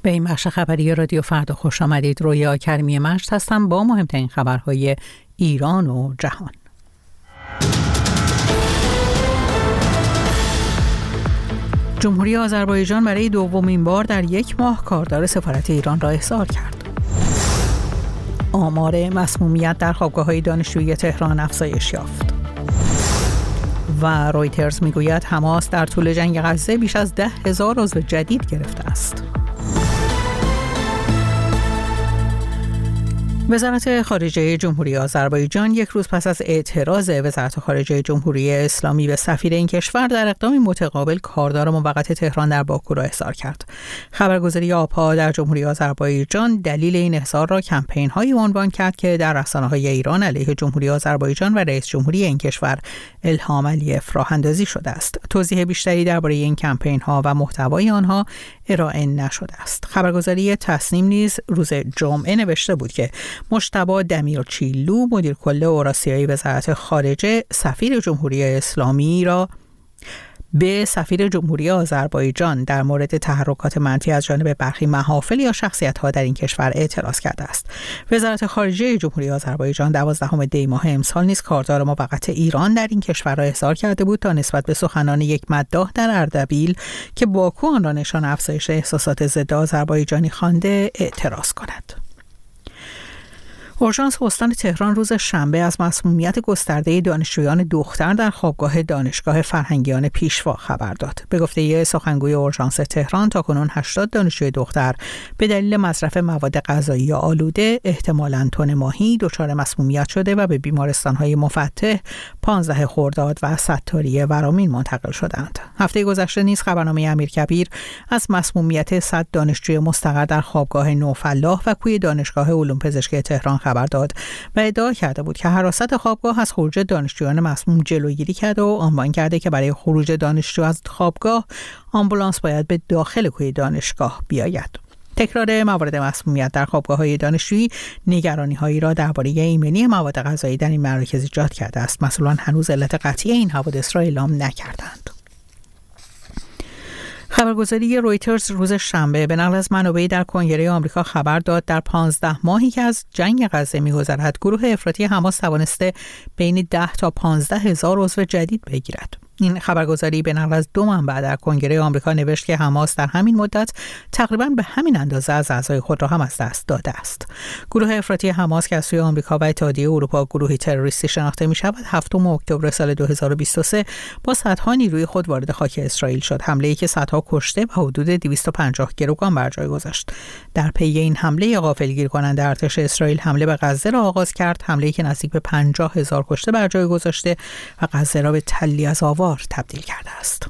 به این بخش خبری رادیو فردا خوش آمدید. رویا کریمی مشت هستم با مهمترین خبرهای ایران و جهان. جمهوری آذربایجان برای دومین بار در یک ماه کاردار سفارت ایران را احضار کرد. آمار مسمومیت در خوابگاه‌های دانشجویی تهران افزایش یافت. و رویترز میگوید حماس در طول جنگ غزه بیش از 10,000 عضو جدید گرفته است. وزارت خارجه جمهوری آذربایجان یک روز پس از اعتراض وزارت خارجه جمهوری اسلامی به سفیر این کشور در اقدامی متقابل کاردار موقت تهران در باکو را احضار کرد. خبرگزاری آپا در جمهوری آذربایجان دلیل این احضار را کمپین‌هایی عنوان کرد که در رسانه‌های ایران علیه جمهوری آذربایجان و رئیس جمهوری این کشور الهام علیف راه اندازی شده است. توضیح بیشتری درباره این کمپین‌ها و محتوای آنها ارائه نشده است. خبرگزاری تصنیم نیز روز جمعه نوشته بود که مجتبی دمیرچیلو مدیر کل اوراسیایی وزارت خارجه سفیر جمهوری اسلامی را به سفیر جمهوری آذربایجان در مورد تحرکات منفی از جانب برخی محافل یا شخصیت‌ها در این کشور اعتراض کرده است. وزارت خارجه جمهوری آذربایجان 12 دی ماه امسال نیز کاردار موقت ایران در این کشور را احضار کرده بود تا نسبت به سخنان یک مداح در اردبیل که باکو آن را نشان افزایش احساسات ضد آذربایجانی خوانده اعتراض کند. اورژانس استان تهران روز شنبه از مسمومیت گسترده دانشجویان دختر در خوابگاه دانشگاه فرهنگیان پیشوا خبر داد. به گفته سخنگوی اورژانس تهران تاکنون 80 دانشجوی دختر به دلیل مصرف مواد غذایی آلوده احتمالاً تن ماهی دچار مسمومیت شده و به بیمارستان‌های مفتح 15 خرداد و ستاری ورامین منتقل شدند. هفته گذشته نیز خبرنامه امیرکبیر از مسمومیت 100 دانشجوی مستقر در خوابگاه نوفلاح و کوی دانشگاه علوم پزشکی تهران خبر داد و ادعا کرده بود که حراست خوابگاه از خروج دانشجویان مسموم جلوگیری کرده و عنوان کرده که برای خروج دانشجو از خوابگاه آمبولانس باید به داخل کوی دانشگاه بیاید. تکرار موارد مسمومیت در خوابگاه‌های دانشجویی نگرانی‌هایی را درباره ایمنی مواد غذایی در این مراکز ایجاد کرده است. مسئولان هنوز علت قطعی این حوادث را اعلام نکردند. خبرگزاری رویترز روز شنبه به نقل از منابعی در کنگره آمریکا خبر داد در 15 ماهی که از جنگ غزه می‌گذرد گروه افراطی حماس توانسته بین 10 تا 15 هزار عضو جدید بگیرد. این خبرگزاری به نقل از 2 منبع در کنگره آمریکا نوشت که حماس در همین مدت تقریباً به همین اندازه از اعضای خود را هم از دست داده است. گروه افراطی حماس که از سوی آمریکا و اتحادیه اروپا گروهی تروریستی شناخته می‌شود، 7 اکتبر سال 2023 با صدها نیروی خود وارد خاک اسرائیل شد. حمله‌ای که صدها کشته و حدود 250 گروگان بر جای گذاشت. در پی این حمله غافلگیر کننده ارتش اسرائیل حمله به غزه را آغاز کرد، حمله‌ای که نزدیک به 50,000 کشته بر جای گذاشته و غزه را به تلی از آوار تبدیل کرده است.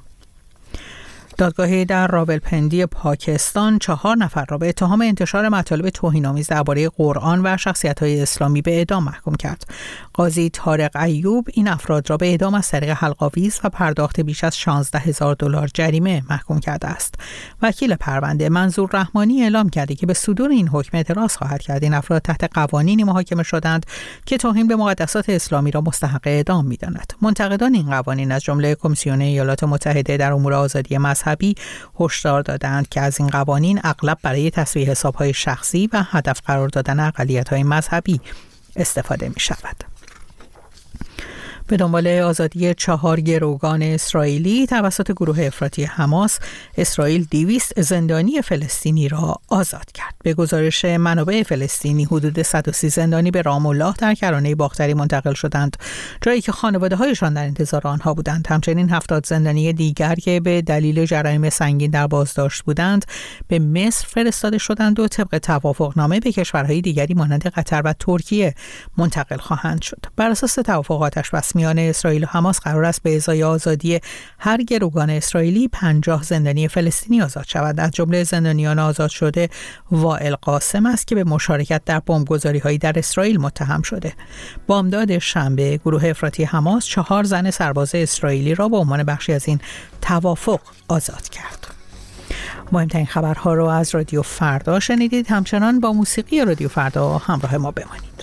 دادگاهی در راولپندی پاکستان 4 نفر را به اتهام انتشار مطالب توهین‌آمیز درباره قرآن و شخصیت‌های اسلامی به اعدام محکوم کرد. قاضی طارق ایوب این افراد را به اعدام از طریق حلق‌آویز و پرداخت بیش از $16,000 جریمه محکوم کرده است. وکیل پرونده منظور رحمانی اعلام کرده که به صدور این حکم اعتراض خواهد کرد. این افراد تحت قوانینی محاکمه شدند که توهین به مقدسات اسلامی را مستحق اعدام می‌داند. منتقدان این قوانین از جمله کمیسیون ایالات متحده در امور آزادی مذهبی هشدار دادند که از این قوانین اغلب برای تسویه حساب‌های شخصی و هدف قرار دادن اقلیت‌های مذهبی استفاده می‌شود. به دنبال آزادی 4 گروگان اسرائیلی توسط گروه افراطی حماس، اسرائیل 200 زندانی فلسطینی را آزاد کرد. به گزارش منابع فلسطینی حدود 130 زندانی به رام الله در کرانه باختری منتقل شدند، جایی که خانواده‌هایشان در انتظار آنها بودند. همچنین 70 زندانی دیگر که به دلیل جرایم سنگین در بازداشت بودند به مصر فرستاده شدند و طبق توافقنامه به کشورهای دیگری مانند قطر و ترکیه منتقل خواهند شد. بر اساس توافقات میان اسرائیل و حماس قرار است به ازای آزادی هر گروگان اسرائیلی 50 زندانی فلسطینی آزاد شود. از جمله زندانیان آزاد شده وائل قاسم است که به مشارکت در بمبگذاری‌هایی در اسرائیل متهم شده. بامداد شنبه گروه افراطی حماس 4 زن سرباز اسرائیلی را به عنوان بخشی از این توافق آزاد کرد. مهمترین خبرها را از رادیو فردا شنیدید. همچنان با موسیقی رادیو فردا همراه ما بمانید.